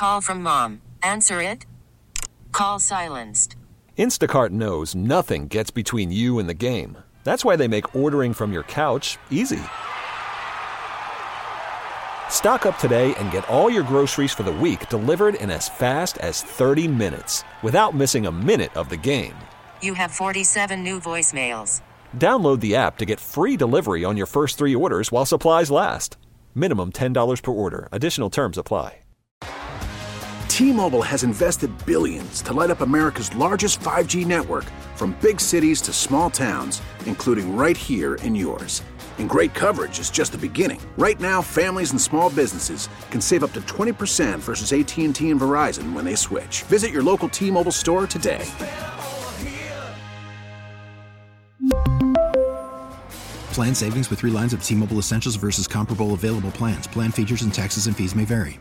Call from mom. Answer it. Call silenced. Instacart knows nothing gets between you and the game. That's why they make ordering from your couch easy. Stock up today and get all your groceries for the week delivered in as fast as 30 minutes without missing a minute of the game. You have 47 new voicemails. Download the app to get free delivery on your first 3 orders while supplies last. Minimum $10 per order. Additional terms apply. T-Mobile has invested billions to light up America's largest 5G network, from big cities to small towns, including right here in yours. And great coverage is just the beginning. Right now, families and small businesses can save up to 20% versus AT&T and Verizon when they switch. Visit your local T-Mobile store today. Plan savings with 3 lines of T-Mobile Essentials versus comparable available plans. Plan features and taxes and fees may vary.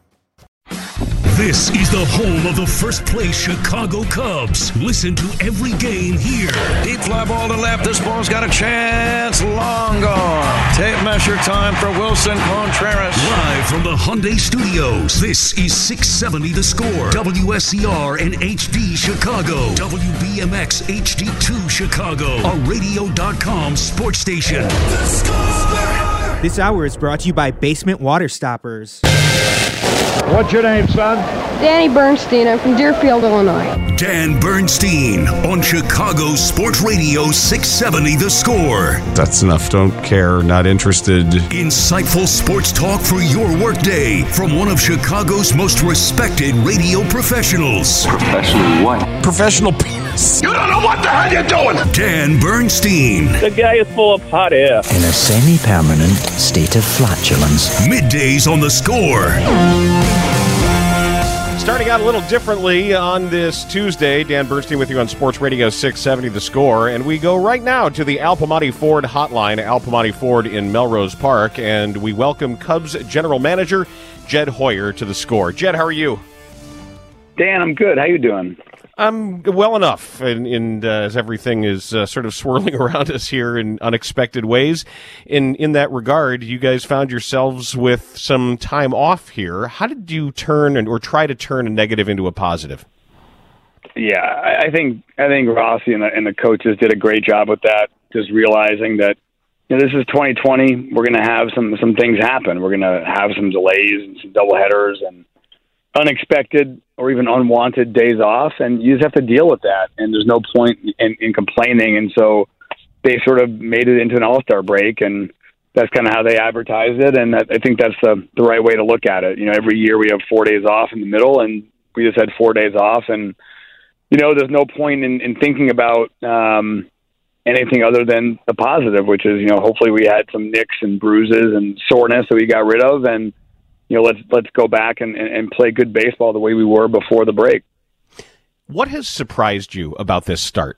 This is the home of the first place Chicago Cubs. Listen to every game here. Deep fly ball to left. This ball's got a chance. Long gone. Tape measure time for Wilson Contreras. Live from the Hyundai Studios. This is 670 The Score. WSCR and HD Chicago. WBMX HD2 Chicago. A radio.com sports station. The Score! This hour is brought to you by Basement Water Stoppers. What's your name, son? Danny Bernstein. I'm from Deerfield, Illinois. Dan Bernstein on Chicago Sports Radio 670 The Score. That's enough. Don't care. Not interested. Insightful sports talk for your workday from one of Chicago's most respected radio professionals. Professional what? Professional penis. You don't know what the hell you're doing. Dan Bernstein. The guy is full of hot air. In a semi-permanent state of flatulence. Middays on The Score. Starting out a little differently on this Tuesday, Dan Bernstein with you on Sports Radio 670 The Score, and we go right now to the Al Piemonte Ford hotline, Al Piemonte Ford in Melrose Park, and we welcome Cubs General Manager Jed Hoyer to The Score. Jed, how are you? Dan, I'm good. How you doing? I'm well enough, and as everything is sort of swirling around us here in unexpected ways. In that regard, you guys found yourselves with some time off here. How did you turn or try to turn a negative into a positive? Yeah, I think Rossi and the coaches did a great job with that, just realizing that this is 2020. We're going to have some things happen. We're going to have some delays and some doubleheaders and unexpected or even unwanted days off, and you just have to deal with that, and there's no point in complaining. And so they sort of made it into an all-star break, and that's kind of how they advertised it, and I think that's the right way to look at it. Every year we have 4 days off in the middle, and we just had 4 days off, and there's no point in thinking about anything other than the positive, which is hopefully we had some nicks and bruises and soreness that we got rid of, and let's go back and play good baseball the way we were before the break. What has surprised you about this start?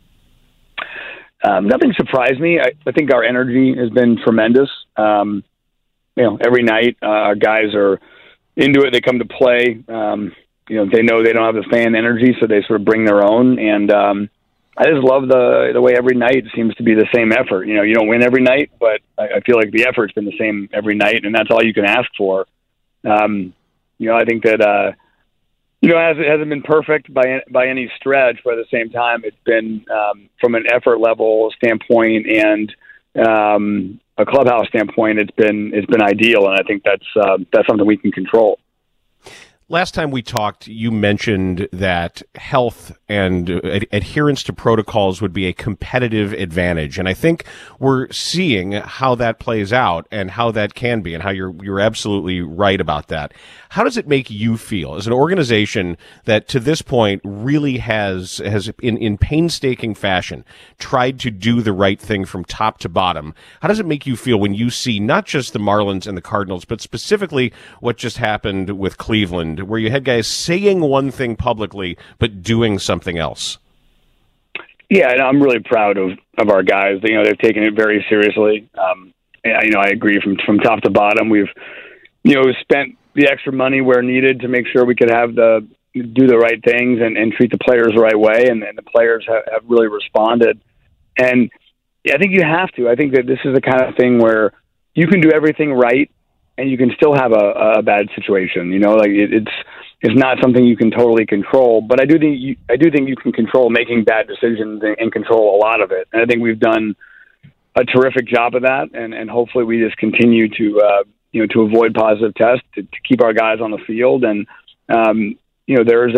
Nothing surprised me. I think our energy has been tremendous. Every night our guys are into it. They come to play. They know they don't have the fan energy, so they sort of bring their own. And I just love the way every night seems to be the same effort. You don't win every night, but I feel like the effort's been the same every night, and that's all you can ask for. I think that it hasn't been perfect by any stretch, but at the same time, it's been from an effort level standpoint and a clubhouse standpoint, it's been ideal, and I think that's something we can control. Last time we talked, you mentioned that health and adherence to protocols would be a competitive advantage. And I think we're seeing how that plays out and how that can be, and how you're absolutely right about that. How does it make you feel as an organization that to this point really has in painstaking fashion tried to do the right thing from top to bottom? How does it make you feel when you see not just the Marlins and the Cardinals, but specifically what just happened with Cleveland, where you had guys saying one thing publicly but doing something else? Yeah, and I'm really proud of our guys. They've taken it very seriously. I agree from top to bottom. We've spent the extra money where needed to make sure we could do the right things and treat the players the right way, and the players have really responded. And I think you have to. I think that this is the kind of thing where you can do everything right and you can still have a bad situation. It's is not something you can totally control. But I do think you can control making bad decisions and control a lot of it. And I think we've done a terrific job of that. And hopefully we just continue to to avoid positive tests, to keep our guys on the field. And there's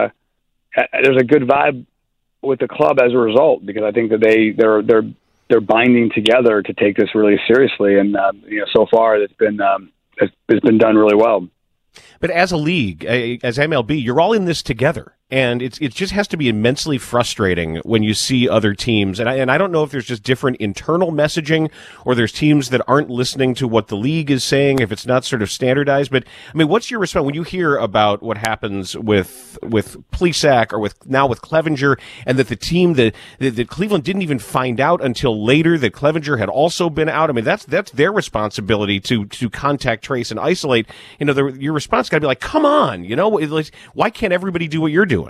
a good vibe with the club as a result, because I think that they're binding together to take this really seriously. And so far it's been done really well. But as a league, as MLB, you're all in this together. And it just has to be immensely frustrating when you see other teams. And I don't know if there's just different internal messaging, or there's teams that aren't listening to what the league is saying, if it's not sort of standardized. But I mean, what's your response when you hear about what happens with Plesac, or with Clevinger, and that the team that Cleveland didn't even find out until later that Clevinger had also been out? I mean, that's their responsibility to contact, trace, and isolate. Your response got to be like, come on, why can't everybody do what you're doing?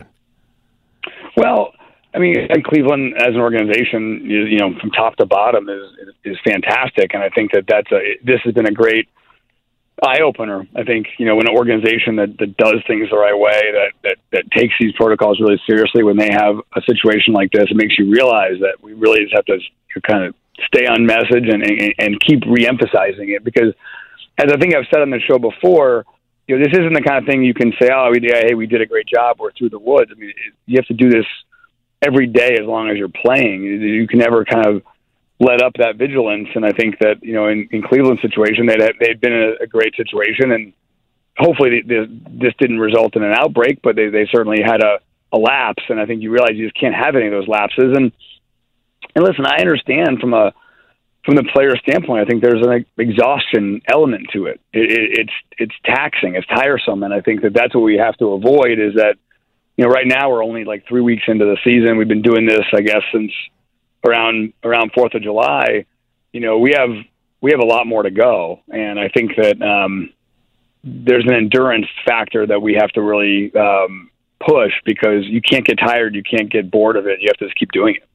Well, I mean, Cleveland as an organization, from top to bottom is fantastic, and I think that this has been a great eye opener. I think when an organization that does things the right way, that takes these protocols really seriously, when they have a situation like this, it makes you realize that we really just have to kind of stay on message and keep reemphasizing it, because as I think I've said on the show before, this isn't the kind of thing you can say, we did a great job, we're through the woods. I mean, you have to do this every day as long as you're playing. You can never kind of let up that vigilance. And I think that, in Cleveland's situation, they'd been in a great situation, and hopefully this didn't result in an outbreak, but they certainly had a lapse. And I think you realize you just can't have any of those lapses. And listen, I understand from the player standpoint, I think there's an exhaustion element to it. It's taxing, it's tiresome, and I think that's what we have to avoid. Is that right now we're only like 3 weeks into the season. We've been doing this, I guess, since around 4th of July. We have a lot more to go, and I think that there's an endurance factor that we have to really push, because you can't get tired, you can't get bored of it. You have to just keep doing it.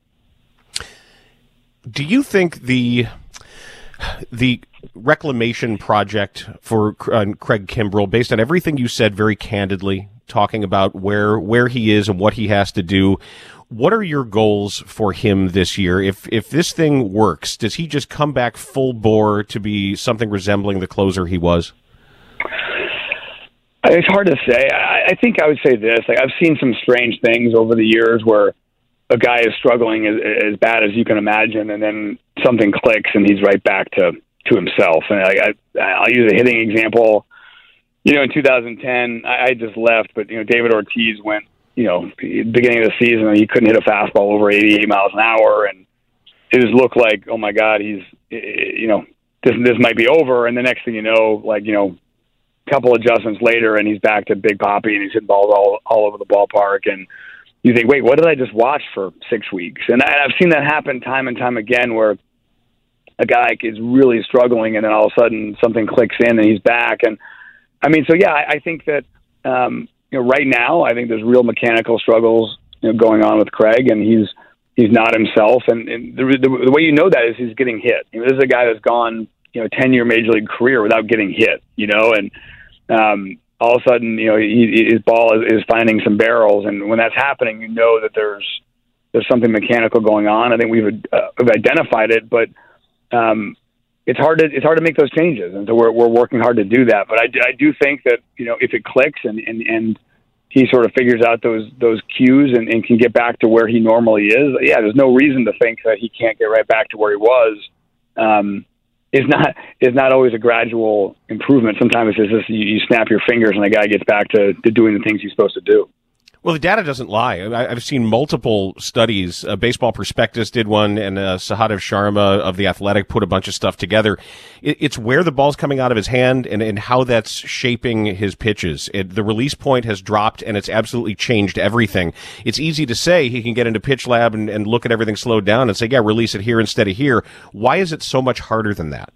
Do you think the reclamation project for Craig Kimbrel, based on everything you said very candidly, talking about where he is and what he has to do, what are your goals for him this year? If this thing works, does he just come back full bore to be something resembling the closer he was? It's hard to say. I think I would say this. I've seen some strange things over the years where a guy is struggling as bad as you can imagine, and then something clicks and he's right back to himself. And I'll use a hitting example. In 2010, I just left, but David Ortiz went, beginning of the season, he couldn't hit a fastball over 88 miles an hour, and it just looked like, oh my God, he's, this might be over. And the next thing you know, a couple adjustments later, and he's back to Big Papi, and he's hitting balls all over the ballpark. And you think, wait, what did I just watch for 6 weeks? And I've seen that happen time and time again, where a guy is really struggling, and then all of a sudden something clicks in and he's back. And I mean, so yeah, I think that right now, I think there's real mechanical struggles going on with Craig, and he's not himself. And the way that is he's getting hit. This is a guy that's gone 10-year major league career without getting hit. And all of a sudden, his ball is finding some barrels, and when that's happening, that there's something mechanical going on. I think we've identified it, but it's hard to make those changes, and so we're working hard to do that. But I do think that if it clicks and he sort of figures out those cues and can get back to where he normally is, yeah, there's no reason to think that he can't get right back to where he was. Is not always a gradual improvement. Sometimes it's just you snap your fingers and a guy gets back to doing the things he's supposed to do. Well, the data doesn't lie. I've seen multiple studies. Baseball Prospectus did one, and Sahadev Sharma of The Athletic put a bunch of stuff together. It's where the ball's coming out of his hand and how that's shaping his pitches. The release point has dropped, and it's absolutely changed everything. It's easy to say he can get into Pitch Lab and look at everything slowed down and say, yeah, release it here instead of here. Why is it so much harder than that?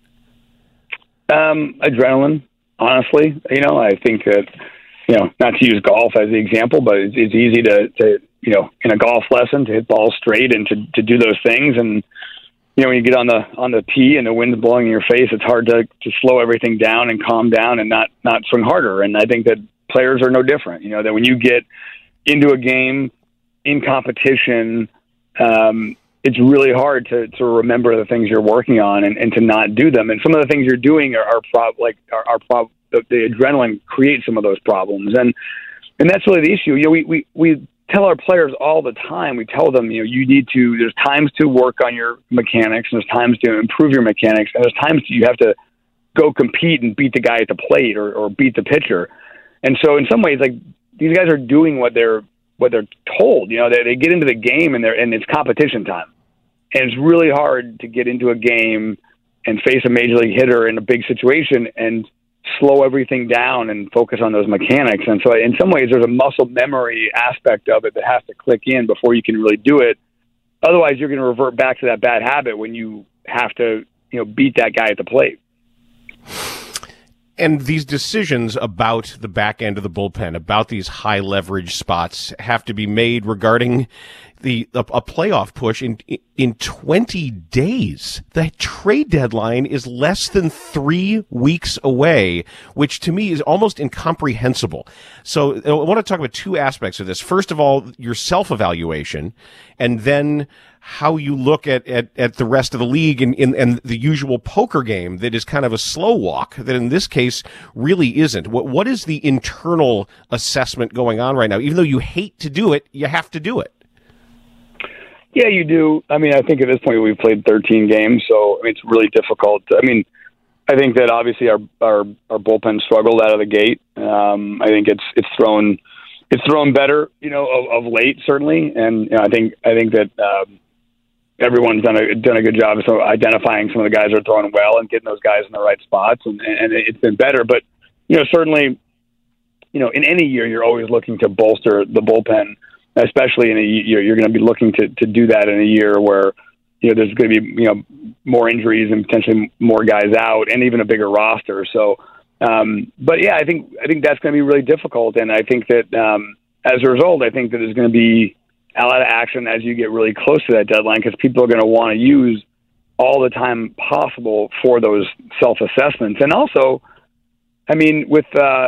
Adrenaline, honestly. I think that, not to use golf as the example, but it's easy to in a golf lesson to hit balls straight and to do those things. And, when you get on the tee and the wind's blowing in your face, it's hard to slow everything down and calm down and not swing harder. And I think that players are no different. You know, that when you get into a game in competition, it's really hard to remember the things you're working on and to not do them. And some of the things you're doing the adrenaline creates some of those problems. And that's really the issue. You know, we tell our players all the time, we tell them, you know, there's times to work on your mechanics, and there's times to improve your mechanics, and there's times you have to go compete and beat the guy at the plate or beat the pitcher. And so in some ways, like, these guys are doing what they're told. You know, they get into the game and it's competition time. And it's really hard to get into a game and face a major league hitter in a big situation and slow everything down and focus on those mechanics. And so in some ways, there's a muscle memory aspect of it that has to click in before you can really do it. Otherwise, you're going to revert back to that bad habit when you have to, you know, beat that guy at the plate. And these decisions about the back end of the bullpen, about these high leverage spots, have to be made regarding a playoff push in 20 days. The trade deadline is less than 3 weeks away, which to me is almost incomprehensible. So I want to talk about two aspects of this. First of all, your self-evaluation, and then how you look at the rest of the league and the usual poker game that is kind of a slow walk that in this case really isn't. What is the internal assessment going on right now? Even though you hate to do it, you have to do it. Yeah, you do. I mean, I think at this point we've played 13 games, so I mean, it's really difficult. I mean, I think that obviously our bullpen struggled out of the gate. I think it's thrown better, you know, of late certainly, and you know, I think that everyone's done a good job of identifying some of the guys that are throwing well and getting those guys in the right spots, and it's been better. But you know, certainly, you know, in any year you're always looking to bolster the bullpen. Especially in a year, you're going to be looking to do that in a year where, you know, there's going to be, you know, more injuries and potentially more guys out and even a bigger roster. So, but yeah, I think that's going to be really difficult. And I think that as a result, I think that there's going to be a lot of action as you get really close to that deadline, because people are going to want to use all the time possible for those self-assessments. And also, I mean, with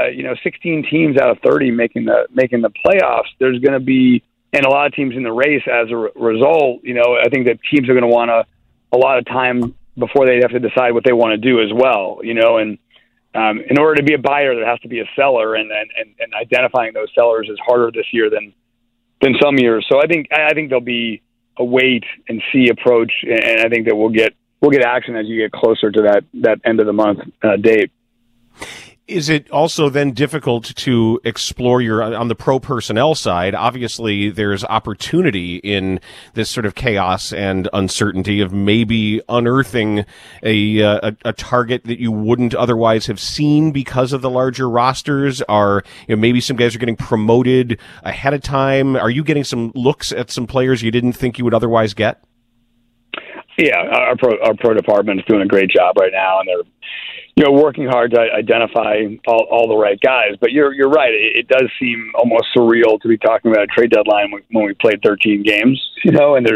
16 teams out of 30 making the playoffs, there's going to be, and a lot of teams in the race as a result. You know, I think that teams are going to want a lot of time before they have to decide what they want to do as well. You know, and in order to be a buyer, there has to be a seller, and identifying those sellers is harder this year than some years. So I think there'll be a wait and see approach, and I think that we'll get action as you get closer to that end of the month date. Is it also then difficult to explore on the pro personnel side? Obviously, there's opportunity in this sort of chaos and uncertainty of maybe unearthing a target that you wouldn't otherwise have seen because of the larger rosters. Maybe some guys are getting promoted ahead of time. Are you getting some looks at some players you didn't think you would otherwise get? Yeah, our pro department is doing a great job right now, and they're, you know, working hard to identify all the right guys. But you're right. It does seem almost surreal to be talking about a trade deadline when we played 13 games, you know, and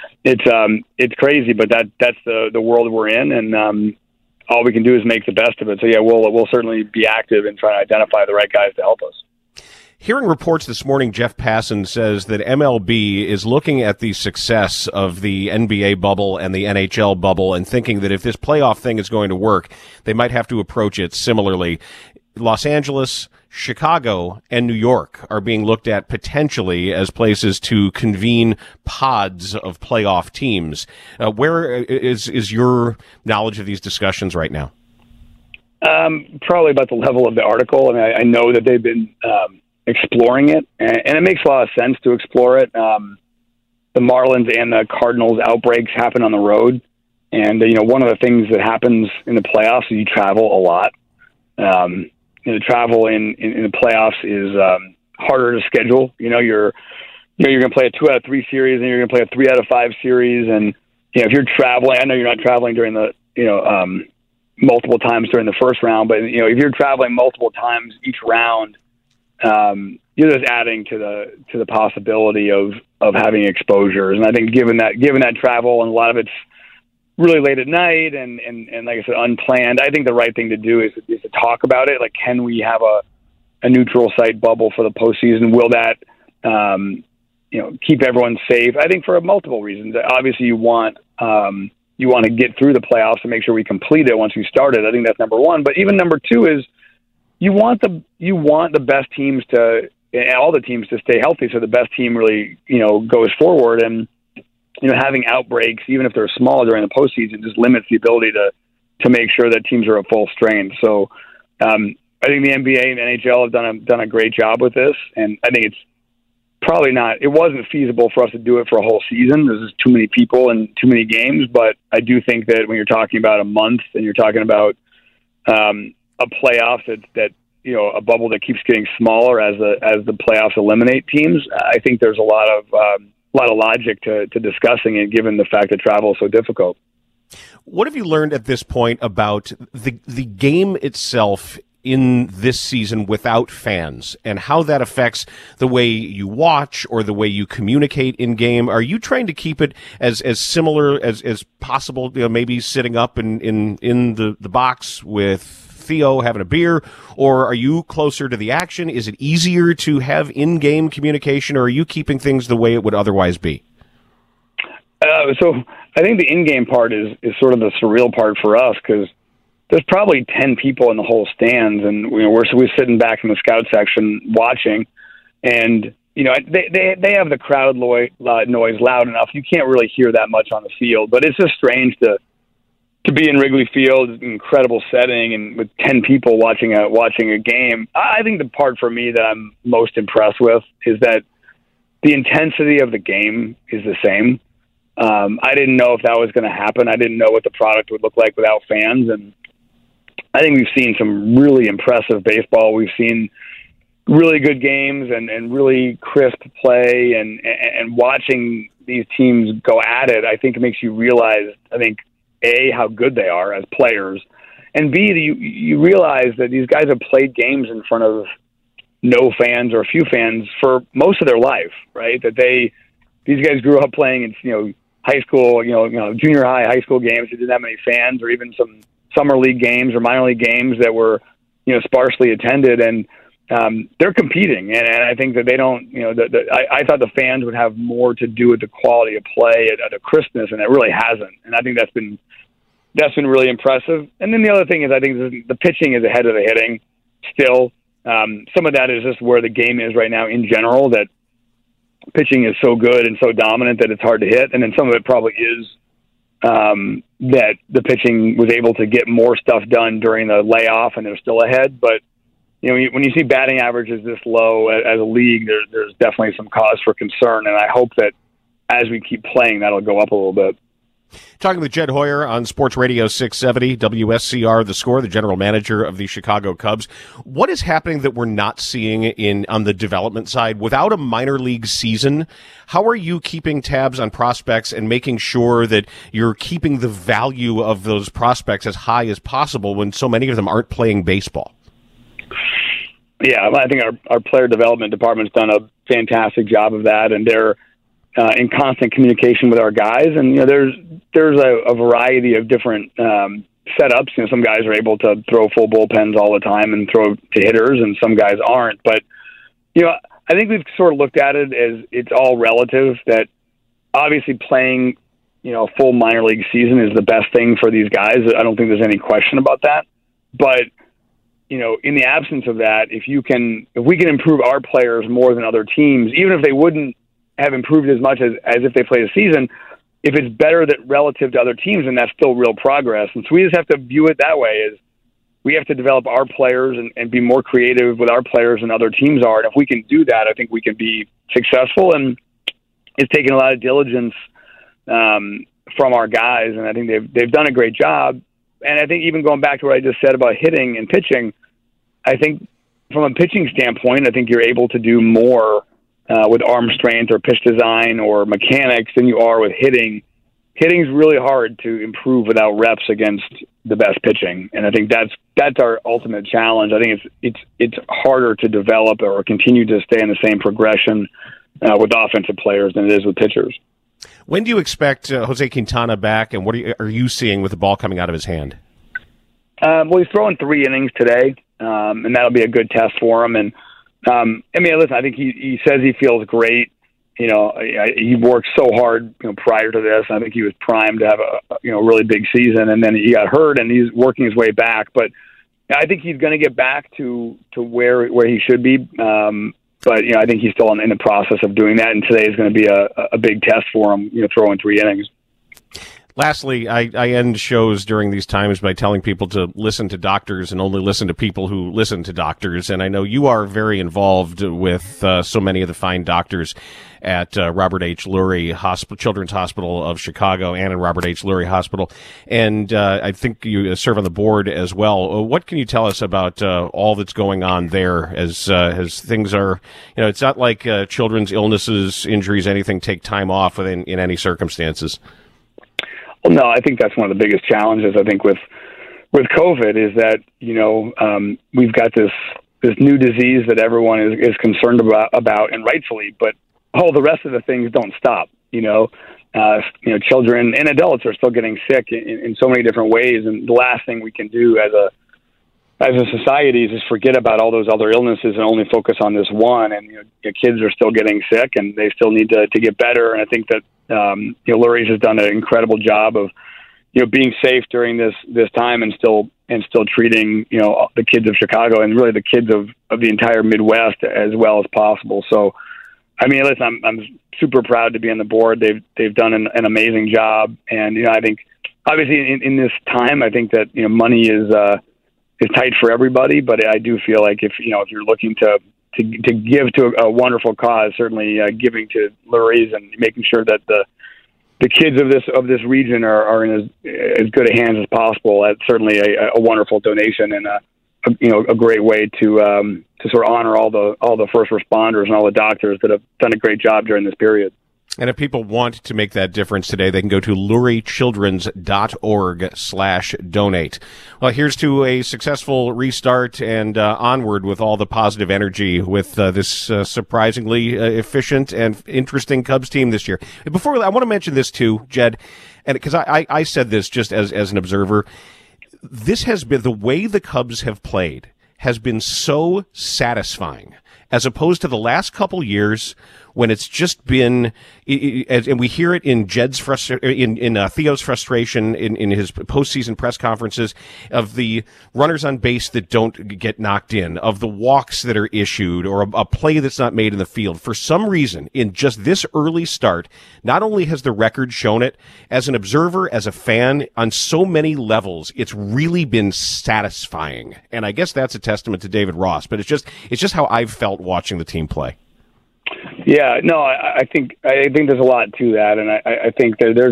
it's crazy, but that's the world we're in. And, all we can do is make the best of it. So yeah, we'll certainly be active in trying to identify the right guys to help us. Hearing reports this morning, Jeff Passan says that MLB is looking at the success of the NBA bubble and the NHL bubble and thinking that if this playoff thing is going to work, they might have to approach it similarly. Los Angeles, Chicago, and New York are being looked at potentially as places to convene pods of playoff teams. Where is your knowledge of these discussions right now? Probably about the level of the article. I mean, I know that they've been exploring it, and it makes a lot of sense to explore it. The Marlins and the Cardinals outbreaks happen on the road, and you know, one of the things that happens in the playoffs is you travel a lot. Travel in the playoffs is harder to schedule. You know, you're going to play a 2 out of 3 series, and you're going to play a 3 out of 5 series, and you know, if you're traveling, I know you're not traveling during the multiple times during the first round, but you know, if you're traveling multiple times each round, you're just adding to the possibility of having exposures. And I think given that travel, and a lot of it's really late at night and like I said, unplanned, I think the right thing to do is to talk about it. Like, can we have a neutral site bubble for the postseason? Will that keep everyone safe? I think for multiple reasons. Obviously, you want to get through the playoffs and make sure we complete it once we start it. I think that's number one. But even number two is you want the best teams and all the teams to stay healthy, so the best team really goes forward. And having outbreaks, even if they're small during the postseason, just limits the ability to make sure that teams are at full strain. So I think the NBA and NHL have done a great job with this, and I think it's probably not. It wasn't feasible for us to do it for a whole season. There's just too many people and too many games. But I do think that when you're talking about a month and you're talking about a playoff that a bubble that keeps getting smaller as the playoffs eliminate teams, I think there's a lot of logic to discussing it, given the fact that travel is so difficult. What have you learned at this point about the game itself in this season without fans, and how that affects the way you watch or the way you communicate in game? Are you trying to keep it as similar as possible, maybe sitting up in the box with Theo having a beer, or are you closer to the action? Is it easier to have in-game communication, or are you keeping things the way it would otherwise be? So I think the in-game part is sort of the surreal part for us, because there's probably 10 people in the whole stands, and we're sitting back in the scout section watching, and they have the crowd noise loud enough. You can't really hear that much on the field, but it's just strange to be in Wrigley Field, incredible setting, and with 10 people watching a game. I think the part for me that I'm most impressed with is that the intensity of the game is the same. I didn't know if that was going to happen. I didn't know what the product would look like without fans, and I think we've seen some really impressive baseball. We've seen really good games and really crisp play, and watching these teams go at it, I think it makes you realize, A, how good they are as players, and B, you realize that these guys have played games in front of no fans or a few fans for most of their life, right? That these guys grew up playing in high school, junior high school games that didn't have many fans, or even some summer league games or minor league games that were sparsely attended, and they're competing. And I think that they don't, I thought the fans would have more to do with the quality of play at a crispness, and it really hasn't. And I think that's been really impressive. And then the other thing is, I think the pitching is ahead of the hitting still. Some of that is just where the game is right now in general, that pitching is so good and so dominant that it's hard to hit. And then some of it probably is that the pitching was able to get more stuff done during the layoff and they're still ahead. But when you see batting averages this low as a league, there's definitely some cause for concern. And I hope that as we keep playing, that'll go up a little bit. Talking with Jed Hoyer on Sports Radio 670, WSCR, The Score, the general manager of the Chicago Cubs. What is happening that we're not seeing on the development side? Without a minor league season, how are you keeping tabs on prospects and making sure that you're keeping the value of those prospects as high as possible when so many of them aren't playing baseball? Yeah, I think our player development department's done a fantastic job of that, and they're in constant communication with our guys. And there's a variety of different setups. Some guys are able to throw full bullpens all the time and throw to hitters, and some guys aren't. But I think we've sort of looked at it as it's all relative. That obviously playing a full minor league season is the best thing for these guys. I don't think there's any question about that. But in the absence of that, if we can improve our players more than other teams, even if they wouldn't have improved as much as if they played a season, if it's better that relative to other teams, then that's still real progress. And so we just have to view it that way, is we have to develop our players and be more creative with our players than other teams are. And if we can do that, I think we can be successful. And it's taken a lot of diligence from our guys, and I think they've done a great job. And I think even going back to what I just said about hitting and pitching, I think from a pitching standpoint, I think you're able to do more with arm strength or pitch design or mechanics than you are with hitting. Hitting's really hard to improve without reps against the best pitching, and I think that's our ultimate challenge. I think it's harder to develop or continue to stay in the same progression with offensive players than it is with pitchers. When do you expect Jose Quintana back, and what are you seeing with the ball coming out of his hand? Well, he's throwing 3 innings today, and that'll be a good test for him. And listen, I think he says he feels great. He worked so hard, prior to this. I think he was primed to have a really big season, and then he got hurt, and he's working his way back. But I think he's going to get back to where he should be. But I think he's still in the process of doing that, and today is going to be a big test for him. Throwing 3 innings. Lastly, I end shows during these times by telling people to listen to doctors and only listen to people who listen to doctors. And I know you are very involved with so many of the fine doctors at Robert H. Lurie Children's Hospital of Chicago and in Robert H. Lurie Hospital. And I think you serve on the board as well. What can you tell us about all that's going on there as things are, it's not like children's illnesses, injuries, anything take time off in any circumstances. Well, no, I think that's one of the biggest challenges, I think, with COVID is that, we've got this new disease that everyone is concerned about, and rightfully, but all the rest of the things don't stop. Children and adults are still getting sick in so many different ways, and the last thing we can do as a society is just forget about all those other illnesses and only focus on this one. And kids are still getting sick, and they still need to get better. And I think that Lurie's has done an incredible job of being safe during this time and still treating the kids of Chicago and really the kids of the entire Midwest as well as possible. So, listen, I'm super proud to be on the board. They've done an amazing job, and I think obviously in this time, I think that money is tight for everybody, but I do feel like if you're looking to give to a wonderful cause, certainly giving to Lurie's and making sure that the kids of this region are in as good a hands as possible. That's certainly a wonderful donation and a great way to sort of honor all the first responders and all the doctors that have done a great job during this period. And if people want to make that difference today, they can go to luriechildrens.org/donate. Well, here's to a successful restart and onward with all the positive energy with this surprisingly efficient and interesting Cubs team this year. Before, I want to mention this too, Jed, and because I said this just as an observer, this has been the way the Cubs have played has been so satisfying as opposed to the last couple years when it's just been, and we hear it in Jed's in Theo's frustration in his postseason press conferences of the runners on base that don't get knocked in, of the walks that are issued, or a play that's not made in the field. For some reason, in just this early start, not only has the record shown it, as an observer, as a fan, on so many levels, it's really been satisfying. And I guess that's a testament to David Ross, but it's just how I've felt watching the team play. Yeah, no, I think there's a lot to that, and I think that there's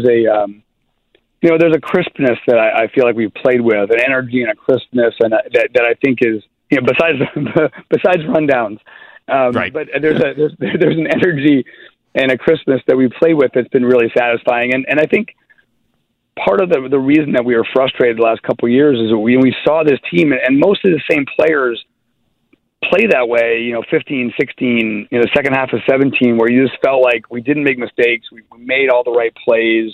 a crispness that I feel like we've played with, an energy and a crispness, and that I think is besides rundowns, right. But there's an energy and a crispness that we play with that's been really satisfying, and I think part of the reason that we were frustrated the last couple of years is that we saw this team and most of the same players play that way, 15, 16, the second half of 17, where you just felt like we didn't make mistakes. We made all the right plays.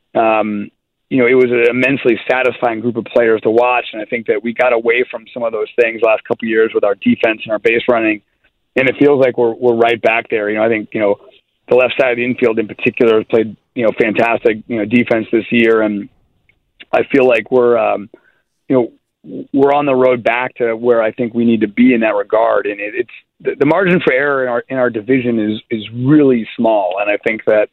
It was an immensely satisfying group of players to watch. And I think that we got away from some of those things last couple of years with our defense and our base running. And it feels like we're right back there. I think, the left side of the infield in particular has played, fantastic, defense this year. And I feel like we're on the road back to where I think we need to be in that regard. And it's the margin for error in our division is really small. And I think that,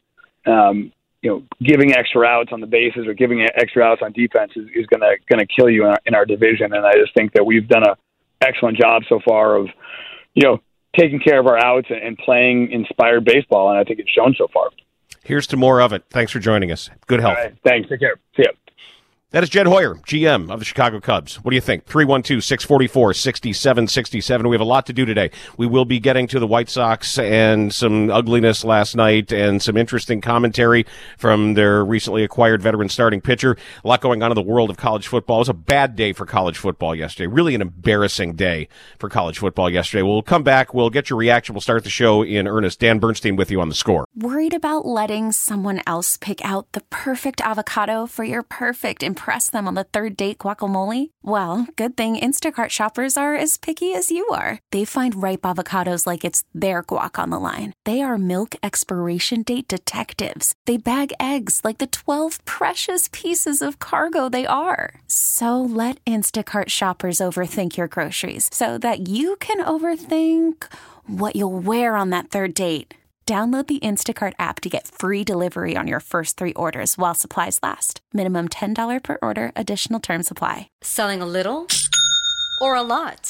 giving extra outs on the bases or giving extra outs on defense is going to kill you in our division. And I just think that we've done an excellent job so far of, taking care of our outs and playing inspired baseball. And I think it's shown so far. Here's to more of it. Thanks for joining us. Good health. All right, thanks. Take care. See ya. That is Jed Hoyer, GM of the Chicago Cubs. What do you think? 312-644-6767. We have a lot to do today. We will be getting to the White Sox and some ugliness last night and some interesting commentary from their recently acquired veteran starting pitcher. A lot going on in the world of college football. It was a bad day for college football yesterday. Really an embarrassing day for college football yesterday. We'll come back. We'll get your reaction. We'll start the show in earnest. Dan Bernstein with you on The Score. Worried about letting someone else pick out the perfect avocado for your perfect impress them on the third date guacamole? Well, good thing Instacart shoppers are as picky as you are. They find ripe avocados like it's their guac on the line. They are milk expiration date detectives. They bag eggs like the 12 precious pieces of cargo they are. So let Instacart shoppers overthink your groceries so that you can overthink what you'll wear on that third date. Download the Instacart app to get free delivery on your first 3 orders while supplies last. Minimum $10 per order. Additional terms apply. Selling a little or a lot?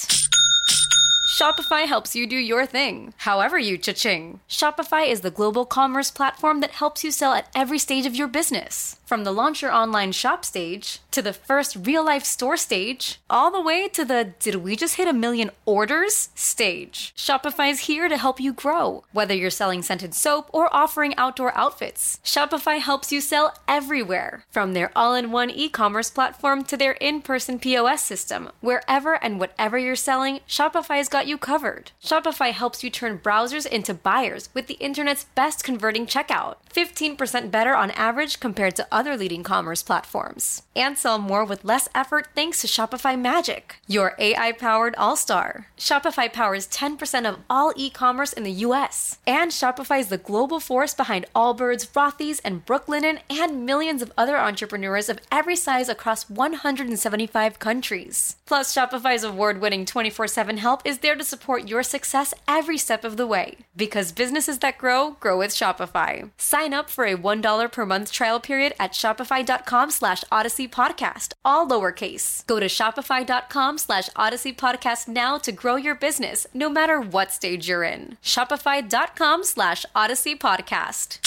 Shopify helps you do your thing, however you cha-ching. Shopify is the global commerce platform that helps you sell at every stage of your business. From the launch your online shop stage, to the first real-life store stage, all the way to the did we just hit 1 million orders stage. Shopify's here to help you grow. Whether you're selling scented soap or offering outdoor outfits, Shopify helps you sell everywhere. From their all-in-one e-commerce platform to their in-person POS system, wherever and whatever you're selling, Shopify's got you covered. Shopify helps you turn browsers into buyers with the internet's best converting checkout. 15% better on average compared to other leading commerce platforms. And sell more with less effort thanks to Shopify Magic, your AI-powered all-star. Shopify powers 10% of all e-commerce in the U.S. And Shopify is the global force behind Allbirds, Rothy's, and Brooklinen, and millions of other entrepreneurs of every size across 175 countries. Plus, Shopify's award-winning 24/7 help is there to support your success every step of the way. Because businesses that grow, grow with Shopify. Sign up for a $1 per month trial period at shopify.com/Odyssey Podcast, all lowercase. Go to shopify.com/Odyssey Podcast now to grow your business, no matter what stage you're in. Shopify.com/Odyssey Podcast.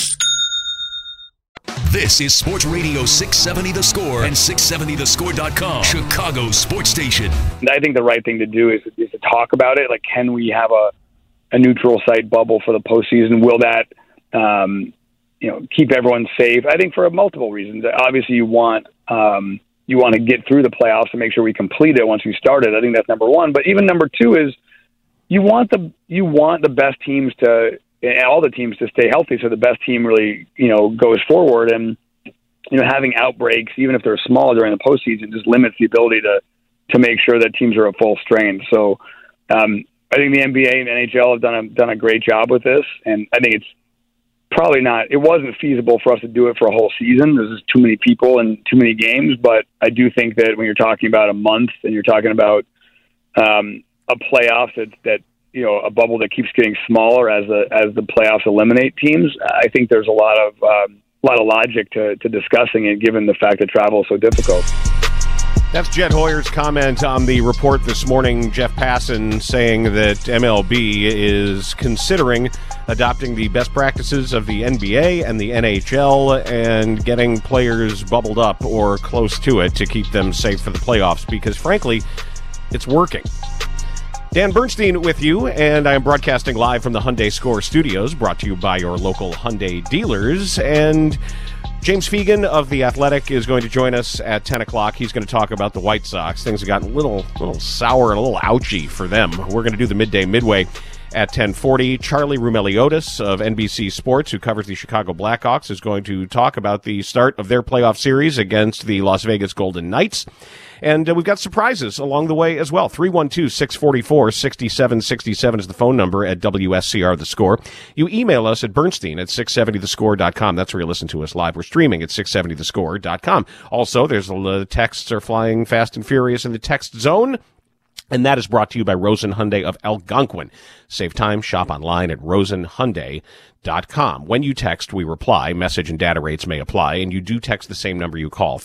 This is Sports Radio 670 The Score and 670thescore.com, Chicago sports station. I think the right thing to do is to talk about it. Like, can we have a neutral site bubble for the postseason? Will that, keep everyone safe? I think for multiple reasons. Obviously, you want to get through the playoffs and make sure we complete it once we start it. I think that's number one. But even number two is you want the best teams to. And all the teams to stay healthy, so the best team really, goes forward. And having outbreaks, even if they're small during the postseason, just limits the ability to make sure that teams are at full strain. So I think the NBA and NHL have done a great job with this, and I think it's probably not. It wasn't feasible for us to do it for a whole season. There's just too many people and too many games. But I do think that when you're talking about a month and you're talking about a playoff that a bubble that keeps getting smaller as the playoffs eliminate teams, I think there's a lot of logic to discussing it, given the fact that travel is so difficult. That's Jed Hoyer's comment on the report this morning. Jeff Passan saying that MLB is considering adopting the best practices of the NBA and the NHL and getting players bubbled up or close to it to keep them safe for the playoffs because, frankly, it's working. Dan Bernstein with you, and I am broadcasting live from the Hyundai Score Studios, brought to you by your local Hyundai dealers. And James Fegan of The Athletic is going to join us at 10 o'clock. He's going to talk about the White Sox. Things have gotten a little sour and a little ouchy for them. We're going to do the midway at 10:40. Charlie Roumeliotis of NBC Sports, who covers the Chicago Blackhawks, is going to talk about the start of their playoff series against the Las Vegas Golden Knights. And we've got surprises along the way as well. 312-644-6767 is the phone number at WSCR The Score. You email us at Bernstein at 670thescore.com. That's where you listen to us live. We're streaming at 670thescore.com. Also, there's the texts are flying fast and furious in the text zone. And that is brought to you by Rosen Hyundai of Algonquin. Save time, shop online at rosenhyundai.com. When you text, we reply. Message and data rates may apply, and you do text the same number you call,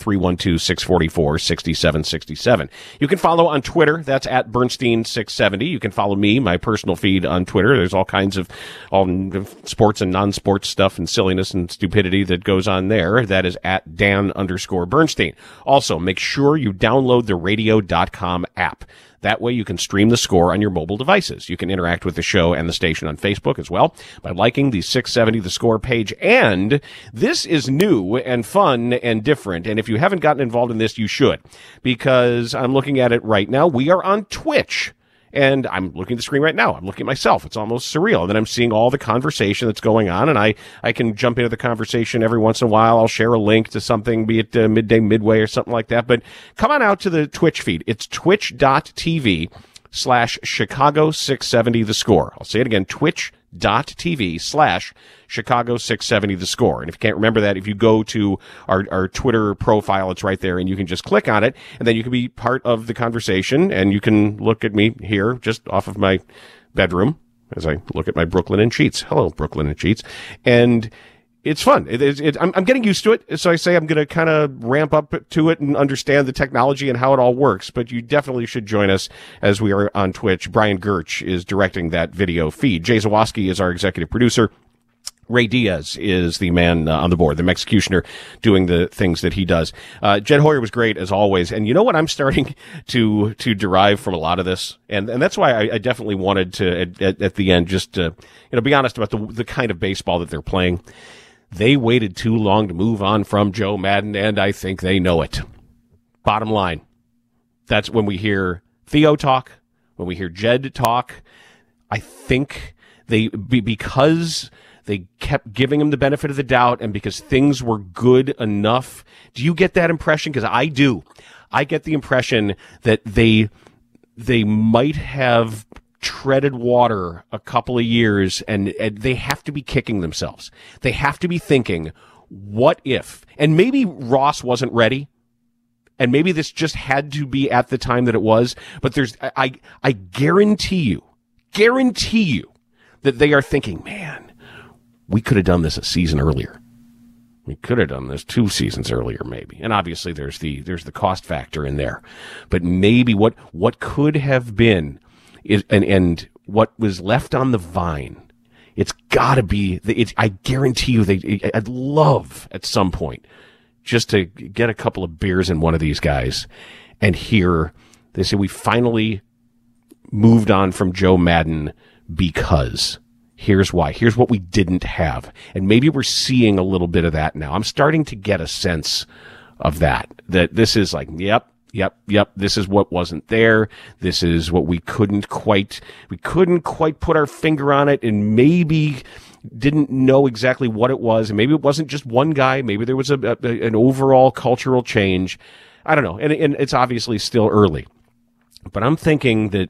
312-644-6767. You can follow on Twitter. That's at Bernstein670. You can follow me, my personal feed on Twitter. There's all kinds of sports and non-sports stuff and silliness and stupidity that goes on there. That is at Dan_Bernstein. Also, make sure you download the radio.com app. That way you can stream the Score on your mobile devices. You can interact with the show and the station on Facebook as well by liking the 670 The Score page. And this is new and fun and different. And if you haven't gotten involved in this, you should, because I'm looking at it right now. We are on Twitch. And I'm looking at the screen right now. I'm looking at myself. It's almost surreal. And then I'm seeing all the conversation that's going on, and I can jump into the conversation every once in a while. I'll share a link to something, be it Midday Midway or something like that. But come on out to the Twitch feed. It's twitch.tv/Chicago670 The Score. I'll say it again, twitch.tv/Chicago670 The Score. And if you can't remember that, if you go to our Twitter profile, it's right there, and you can just click on it, and then you can be part of the conversation, and you can look at me here just off of my bedroom as I look at my Brooklyn and Sheets. Hello, Brooklyn and Sheets. And it's fun. I'm getting used to it. So I say I'm going to kind of ramp up to it and understand the technology and how it all works. But you definitely should join us as we are on Twitch. Brian Gertch is directing that video feed. Jay Zawoski is our executive producer. Ray Diaz is the man on the board, the Executioner, doing the things that he does. Jed Hoyer was great as always. And you know what I'm starting to derive from a lot of this? And that's why I definitely wanted to, at the end, just to, be honest about the kind of baseball that they're playing. They waited too long to move on from Joe Maddon, and I think they know it. Bottom line, that's when we hear Theo talk, when we hear Jed talk. I think because they kept giving him the benefit of the doubt, and because things were good enough. Do you get that impression? Because I do. I get the impression that they might have treaded water a couple of years, and they have to be kicking themselves. They have to be thinking, what if? And maybe Ross wasn't ready, and maybe this just had to be at the time that it was, but I guarantee you that they are thinking, man, we could have done this a season earlier. We could have done this 2 seasons earlier, maybe. And obviously there's the cost factor in there. But maybe what could have been and what was left on the vine, it's got to be. I guarantee you, I'd love at some point just to get a couple of beers in one of these guys and hear they say we finally moved on from Joe Maddon because here's why. Here's what we didn't have, and maybe we're seeing a little bit of that now. I'm starting to get a sense of that this is like, yep. This is what wasn't there. This is what we couldn't quite put our finger on it, and maybe didn't know exactly what it was. And maybe it wasn't just one guy. Maybe there was an overall cultural change. I don't know. And it's obviously still early, but I'm thinking that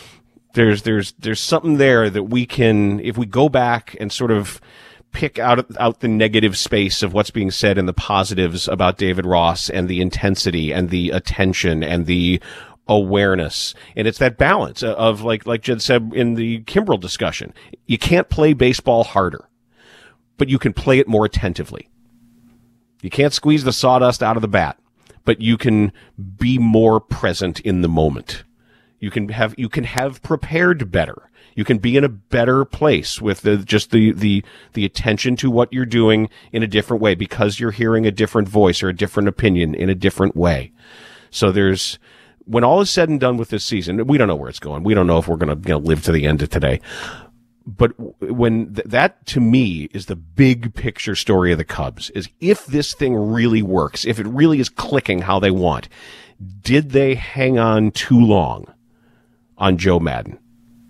there's something there that we can, if we go back and sort of pick out the negative space of what's being said and the positives about David Ross and the intensity and the attention and the awareness. And it's that balance of, like Jed said in the Kimbrel discussion, you can't play baseball harder, but you can play it more attentively. You can't squeeze the sawdust out of the bat, but you can be more present in the moment. You can have prepared better. You can be in a better place with the attention to what you're doing in a different way because you're hearing a different voice or a different opinion in a different way. So when all is said and done with this season, we don't know where it's going. We don't know if we're going to live to the end of today. But when that to me is the big picture story of the Cubs, is if this thing really works, if it really is clicking how they want, did they hang on too long on Joe Maddon?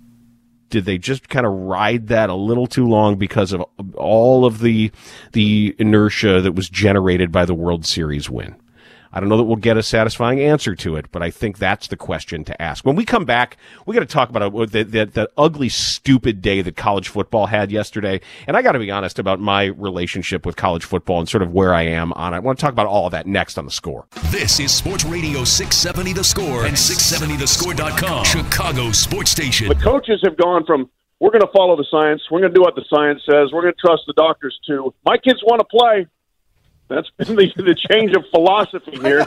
Did they just kind of ride that a little too long because of all of the inertia that was generated by the World Series win? I don't know that we'll get a satisfying answer to it, but I think that's the question to ask. When we come back, we got to talk about that ugly, stupid day that college football had yesterday. And I got to be honest about my relationship with college football and sort of where I am on it. I want to talk about all of that next on The Score. This is Sports Radio 670 The Score and 670thescore.com, Chicago sports station. The coaches have gone from, we're going to follow the science, we're going to do what the science says, we're going to trust the doctors too. My kids want to play. That's been the change of philosophy here,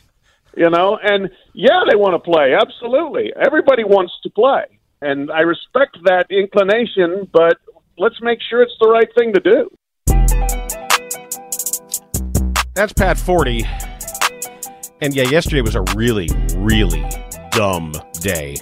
and yeah, they want to play. Absolutely. Everybody wants to play. And I respect that inclination, but let's make sure it's the right thing to do. That's Pat Forty. And yeah, yesterday was a really, really dumb day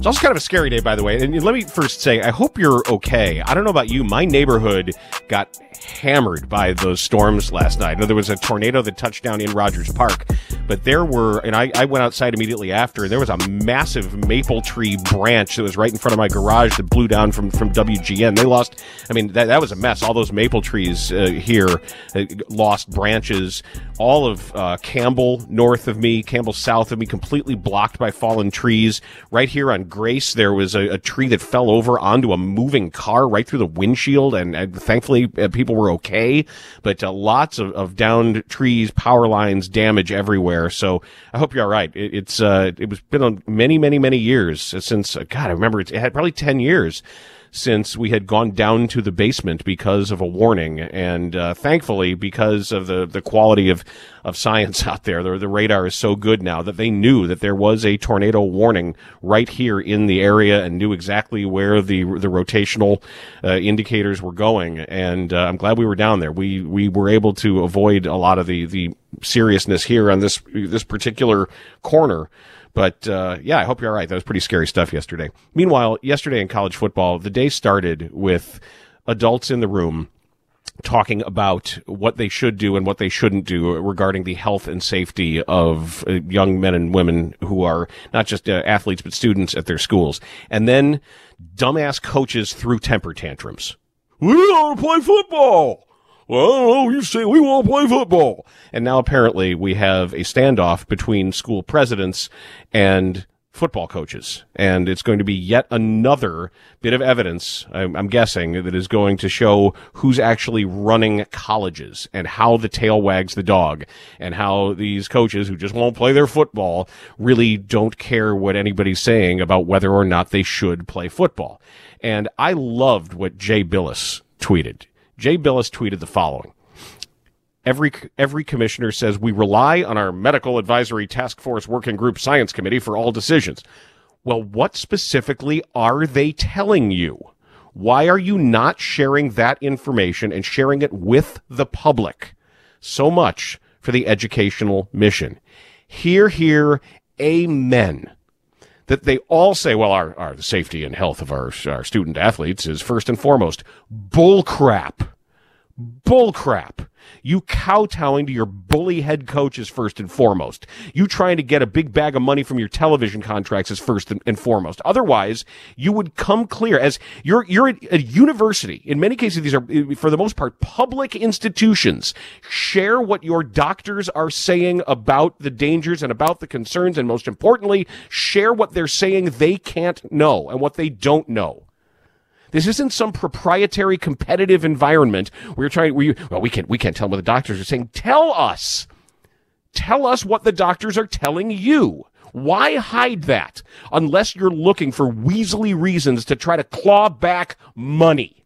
It's also kind of a scary day, by the way. And let me first say, I hope you're okay. I don't know about you. My neighborhood got hammered by those storms last night. I know there was a tornado that touched down in Rogers Park, but there were, and I went outside immediately after, there was a massive maple tree branch that was right in front of my garage that blew down from WGN. They lost, I mean, that was a mess. All those maple trees here lost branches. All of Campbell north of me, Campbell south of me, completely blocked by fallen trees. Right here on Grace, there was a tree that fell over onto a moving car right through the windshield, and thankfully people were okay, but lots of downed trees, power lines, damage everywhere. So I hope you're all right. It was been on many years since, God, I remember it had probably 10 years since we had gone down to the basement because of a warning. And thankfully, because of the quality of science out there, the radar is so good now that they knew that there was a tornado warning right here in the area and knew exactly where the rotational indicators were going. And I'm glad we were down there. We were able to avoid a lot of the seriousness here on this particular corner. But, yeah, I hope you're all right. That was pretty scary stuff yesterday. Meanwhile, yesterday in college football, the day started with adults in the room talking about what they should do and what they shouldn't do regarding the health and safety of young men and women who are not just athletes but students at their schools. And then dumbass coaches threw temper tantrums. We want to play football. Well, you say we want to play football. And now apparently we have a standoff between school presidents and football coaches. And it's going to be yet another bit of evidence, I'm guessing, that is going to show who's actually running colleges and how the tail wags the dog and how these coaches who just won't play their football really don't care what anybody's saying about whether or not they should play football. And I loved what Jay Billis tweeted. Jay Billis tweeted the following. Every commissioner says we rely on our medical advisory task force working group science committee for all decisions. Well, what specifically are they telling you? Why are you not sharing that information and sharing it with the public? So much for the educational mission. Hear, hear, amen. That they all say, well, our the safety and health of our student athletes is first and foremost. Bull crap. Bull crap. You kowtowing to your bully head coach is first and foremost. You trying to get a big bag of money from your television contracts is first and foremost. Otherwise, you would come clear as you're at a university. In many cases, these are, for the most part, public institutions. Share what your doctors are saying about the dangers and about the concerns, and most importantly, share what they're saying they can't know and what they don't know. This isn't some proprietary competitive environment where we can't tell them what the doctors are saying. Tell us what the doctors are telling you. Why hide that unless you're looking for weaselly reasons to try to claw back money?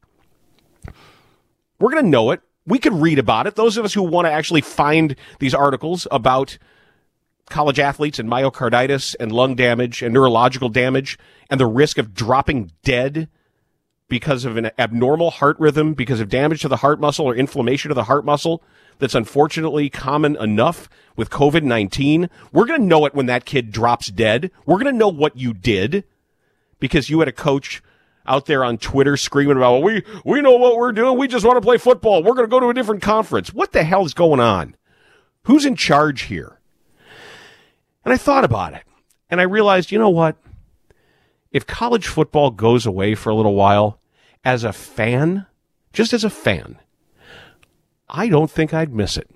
We're going to know it. We could read about it. Those of us who want to actually find these articles about college athletes and myocarditis and lung damage and neurological damage and the risk of dropping dead because of an abnormal heart rhythm, because of damage to the heart muscle or inflammation of the heart muscle that's unfortunately common enough with COVID-19. We're going to know it when that kid drops dead. We're going to know what you did because you had a coach out there on Twitter screaming about, well, we know what we're doing. We just want to play football. We're going to go to a different conference. What the hell is going on? Who's in charge here? And I thought about it, and I realized, you know what? If college football goes away for a little while, as a fan, just as a fan, I don't think I'd miss it.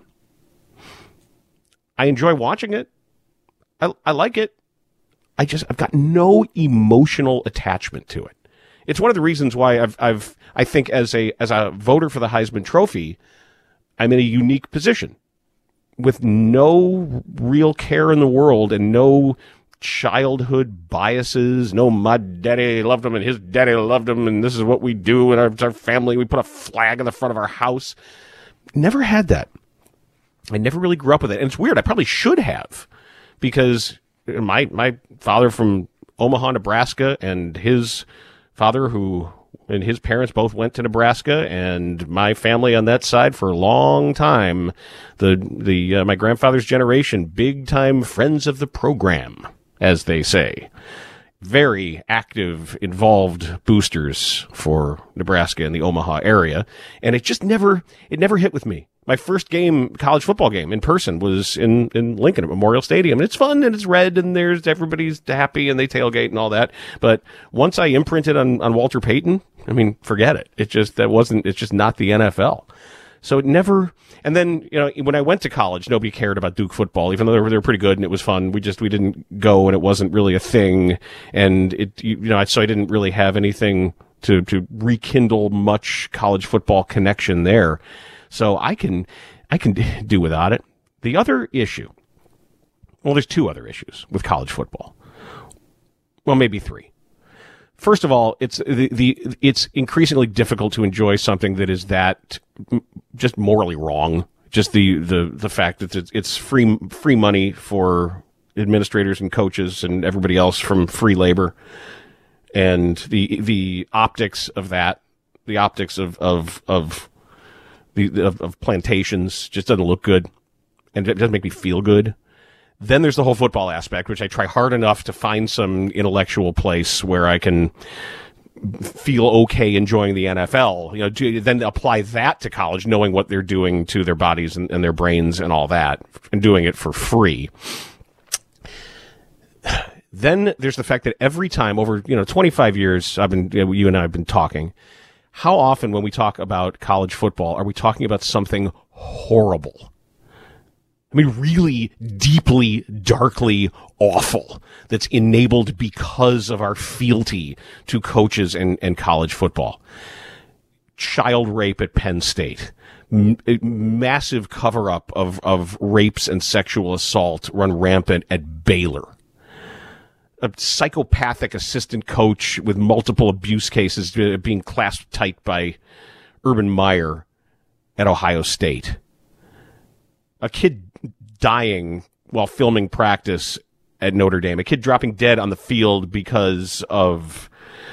I enjoy watching it. I like it. I've got no emotional attachment to it. It's one of the reasons why I think as a voter for the Heisman Trophy, I'm in a unique position with no real care in the world and no childhood biases. No, my daddy loved him and his daddy loved him and this is what we do in our family. We put a flag in the front of our house. Never had that. I never really grew up with it. And it's weird. I probably should have, because my father from Omaha, Nebraska, and his father and his parents both went to Nebraska, and my family on that side for a long time, my grandfather's generation, big time friends of the program, as they say. very active, involved boosters for Nebraska in the Omaha area, and it never hit with me. My first college football game in person was in Lincoln at Memorial Stadium. And it's fun and it's red and everybody's happy and they tailgate and all that. But once I imprinted on Walter Payton, I mean, forget it. It's just not the NFL. So it never, and then, when I went to college, nobody cared about Duke football, even though they were pretty good and it was fun. We didn't go and it wasn't really a thing. And so I didn't really have anything to rekindle much college football connection there. So I can do without it. The other issue, well, there's two other issues with college football. Well, maybe three. First of all, it's increasingly difficult to enjoy something that is that just morally wrong. Just the fact that it's free money for administrators and coaches and everybody else from free labor, and the optics of that, the optics of plantations just doesn't look good, and it doesn't make me feel good. Then there's the whole football aspect, which I try hard enough to find some intellectual place where I can feel okay enjoying the NFL. Then apply that to college, knowing what they're doing to their bodies and their brains and all that, and doing it for free. Then there's the fact that every time over 25 years, you and I have been talking. How often when we talk about college football are we talking about something horrible? I mean, really deeply, darkly awful that's enabled because of our fealty to coaches and college football. Child rape at Penn State. Massive cover-up of rapes and sexual assault run rampant at Baylor. A psychopathic assistant coach with multiple abuse cases being clasped tight by Urban Meyer at Ohio State. A kid dying while filming practice at Notre Dame. A kid dropping dead on the field because of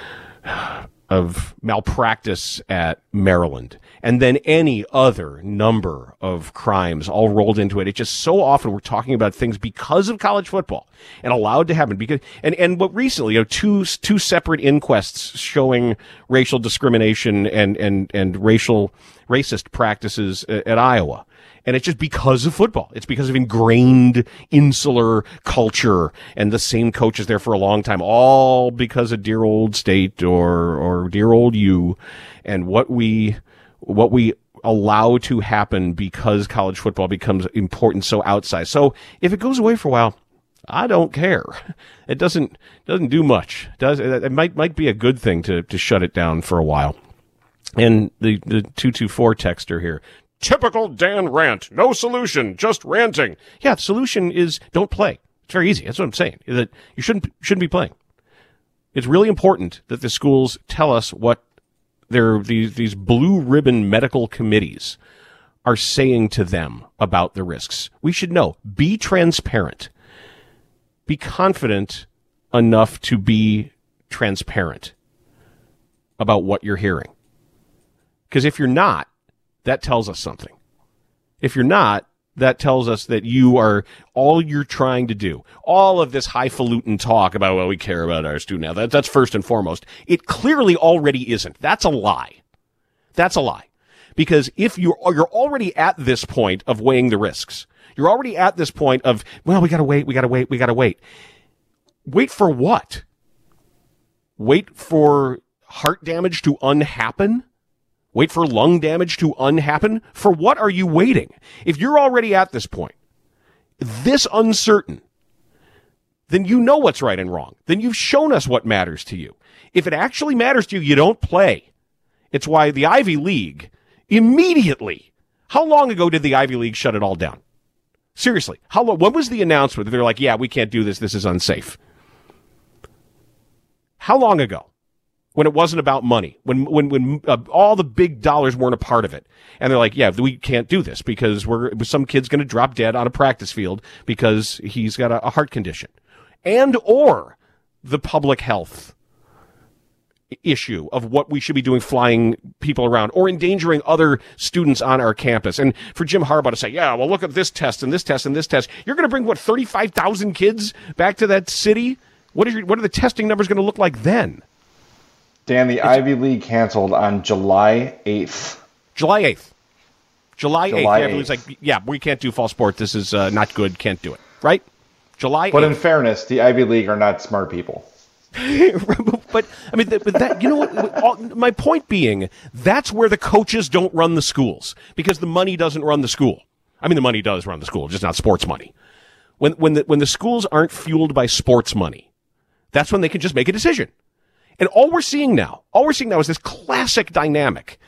malpractice at Maryland. And then any other number of crimes all rolled into it. It's just so often we're talking about things because of college football and allowed to happen because, and what recently, two separate inquests showing racial discrimination and racist practices at Iowa. And it's just because of football. It's because of ingrained insular culture and the same coaches there for a long time, all because of dear old state or dear old you, and what we allow to happen because college football becomes important so outsized. So if it goes away for a while, I don't care. It doesn't do much. It might be a good thing to shut it down for a while. And the 224 texter here. Typical Dan rant. No solution, just ranting. Yeah, the solution is don't play. It's very easy. That's what I'm saying. Is that you shouldn't be playing. It's really important that the schools tell us what these blue ribbon medical committees are saying to them about the risks. We should know. Be transparent. Be confident enough to be transparent about what you're hearing. Because if you're not, that tells us something. If you're not, that tells us that all you're trying to do, all of this highfalutin talk about, well, we care about our student now. That's first and foremost. It clearly already isn't. That's a lie. That's a lie. Because if you're already at this point of weighing the risks, you're already at this point of, well, we gotta wait. Wait for what? Wait for heart damage to unhappen? Wait for lung damage to unhappen? For what are you waiting? If you're already at this point, this uncertain, then you know what's right and wrong. Then you've shown us what matters to you. If it actually matters to you, you don't play. It's why the Ivy League immediately, how long ago did the Ivy League shut it all down? Seriously, how long? When was the announcement? They're like, yeah, we can't do this. This is unsafe. How long ago? When it wasn't about money, when all the big dollars weren't a part of it. And they're like, yeah, we can't do this because some kid's going to drop dead on a practice field because he's got a heart condition. And or the public health issue of what we should be doing flying people around or endangering other students on our campus. And for Jim Harbaugh to say, yeah, well, look at this test and this test and this test. You're going to bring, 35,000 kids back to that city What are the testing numbers going to look like then? Dan, the Ivy League canceled on July 8th. July 8th. July 8th. Ivy League's like, yeah, we can't do fall sport. This is not good. Can't do it. Right? July 8th. But in fairness, the Ivy League are not smart people. But I mean, that, you know what? My point being, that's where the coaches don't run the schools because the money doesn't run the school. I mean, the money does run the school, just not sports money. When the schools aren't fueled by sports money, that's when they can just make a decision. And all we're seeing now is this classic dynamic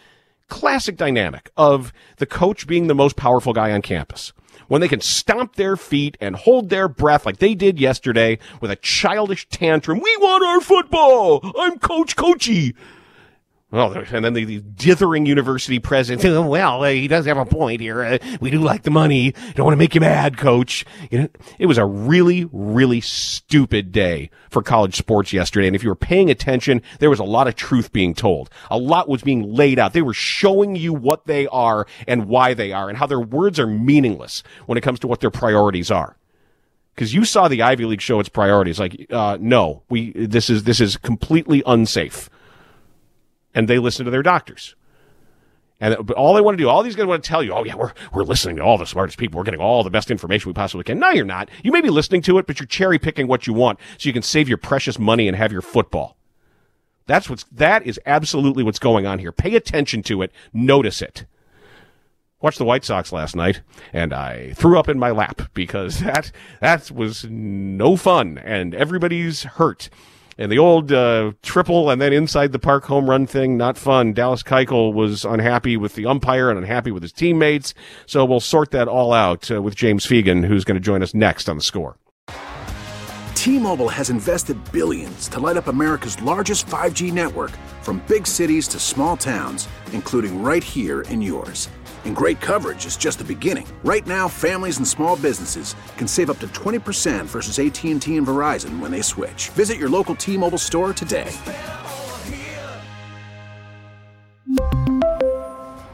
of the coach being the most powerful guy on campus. When they can stomp their feet and hold their breath like they did yesterday with a childish tantrum. We want our football. I'm Coach Coachy. Well, and then the dithering university president, well, he does have a point here. We do like the money. Don't want to make you mad, Coach. You know, it was a really, really stupid day for college sports yesterday. And if you were paying attention, there was a lot of truth being told. A lot was being laid out. They were showing you what they are and why they are and how their words are meaningless when it comes to what their priorities are. Because you saw the Ivy League show its priorities. Like, no, this is completely unsafe. And they listen to their doctors. But all they want to do, all these guys want to tell you, oh, yeah, we're listening to all the smartest people. We're getting all the best information we possibly can. No, you're not. You may be listening to it, but you're cherry-picking what you want so you can save your precious money and have your football. That is absolutely what's going on here. Pay attention to it. Notice it. Watched the White Sox last night, and I threw up in my lap because that was no fun, and everybody's hurt. And the old triple and then inside the park home run thing, not fun. Dallas Keuchel was unhappy with the umpire and unhappy with his teammates. So we'll sort that all out with James Fegan, who's going to join us next on The Score. T-Mobile has invested billions to light up America's largest 5G network, from big cities to small towns, including right here in yours. And great coverage is just the beginning. Right now, families and small businesses can save up to 20% versus AT&T and Verizon when they switch. Visit your local T-Mobile store today.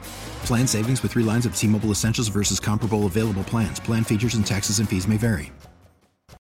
Plan savings with 3 lines of T-Mobile Essentials versus comparable available plans. Plan features and taxes and fees may vary.